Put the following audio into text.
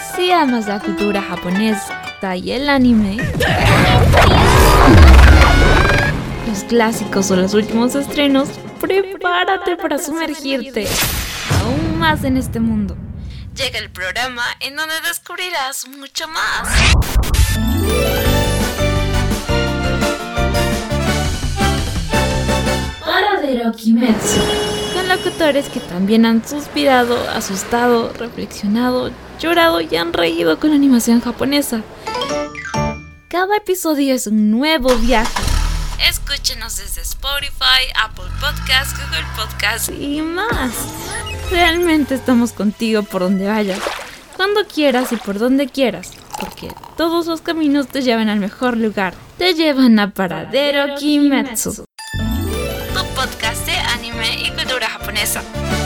Si amas la cultura japonesa y el anime, los clásicos o los últimos estrenos, prepárate para sumergirte aún más en este mundo. Llega el programa en donde descubrirás mucho más. Paradero Kimetsu, con locutores que también han suspirado, asustado, reflexionado, llorado y han reído con la animación japonesa. Cada episodio es un nuevo viaje. Escúchenos desde Spotify, Apple Podcasts, Google Podcasts y más. Realmente estamos contigo por donde vayas, cuando quieras y por donde quieras, porque todos los caminos te llevan al mejor lugar. Te llevan a Paradero Kimetsu, tu podcast de anime y cultura japonesa.